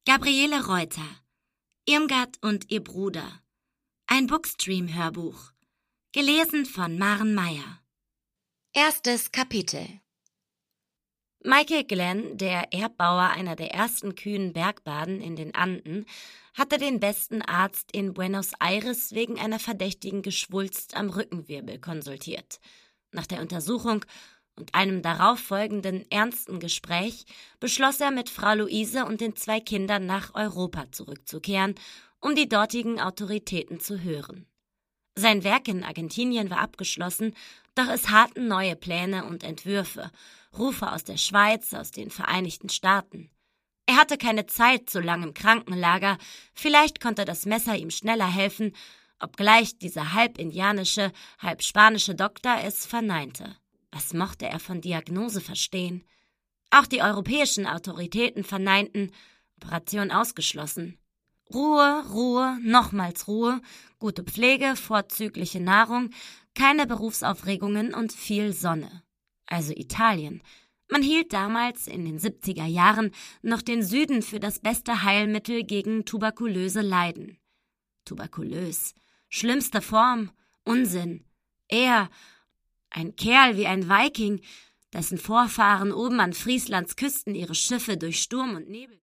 Gabriele Reuter, Irmgard und ihr Bruder. Ein Bookstream-Hörbuch. Gelesen von Maren Meyer. Erstes Kapitel. Michael Glenn, der Erbbauer einer der ersten kühnen Bergbaden in den Anden, hatte den besten Arzt in Buenos Aires wegen einer verdächtigen Geschwulst am Rückenwirbel konsultiert. Nach der Untersuchung und einem darauffolgenden ernsten Gespräch beschloss er, mit Frau Luise und den 2 Kindern nach Europa zurückzukehren, um die dortigen Autoritäten zu hören. Sein Werk in Argentinien war abgeschlossen, doch es harrten neue Pläne und Entwürfe, Rufe aus der Schweiz, aus den Vereinigten Staaten. Er hatte keine Zeit zu lang im Krankenlager, vielleicht konnte das Messer ihm schneller helfen, obgleich dieser halb indianische, halb spanische Doktor es verneinte. Was mochte er von Diagnose verstehen? Auch die europäischen Autoritäten verneinten, Operation ausgeschlossen. Ruhe, Ruhe, nochmals Ruhe, gute Pflege, vorzügliche Nahrung, keine Berufsaufregungen und viel Sonne. Also Italien. Man hielt damals in den 70er Jahren noch den Süden für das beste Heilmittel gegen tuberkulöse Leiden. Tuberkulös. Schlimmste Form. Unsinn. Er, ein Kerl wie ein Viking, dessen Vorfahren oben an Frieslands Küsten ihre Schiffe durch Sturm und Nebel